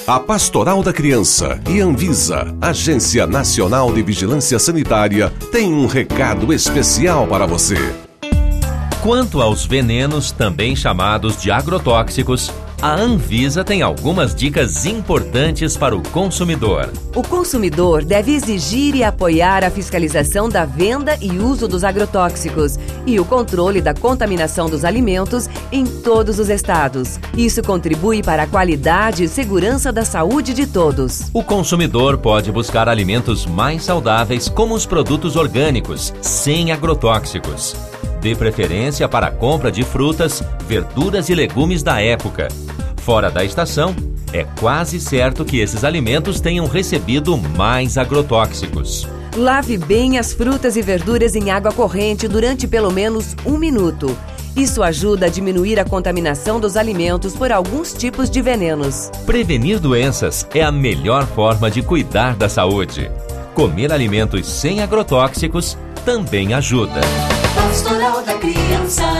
A Pastoral da Criança e Anvisa, Agência Nacional de Vigilância Sanitária, tem um recado especial para você. Quanto aos venenos, também chamados de agrotóxicos, a Anvisa tem algumas dicas importantes para o consumidor. O consumidor deve exigir e apoiar a fiscalização da venda e uso dos agrotóxicos e o controle da contaminação dos alimentos em todos os estados. Isso contribui para a qualidade e segurança da saúde de todos. O consumidor pode buscar alimentos mais saudáveis, como os produtos orgânicos, sem agrotóxicos. Dê preferência para a compra de frutas, verduras e legumes da época. Fora da estação, é quase certo que esses alimentos tenham recebido mais agrotóxicos. Lave bem as frutas e verduras em água corrente durante pelo menos 1 minuto. Isso ajuda a diminuir a contaminação dos alimentos por alguns tipos de venenos. Prevenir doenças é a melhor forma de cuidar da saúde. Comer alimentos sem agrotóxicos também ajuda. Pastoral da Criança.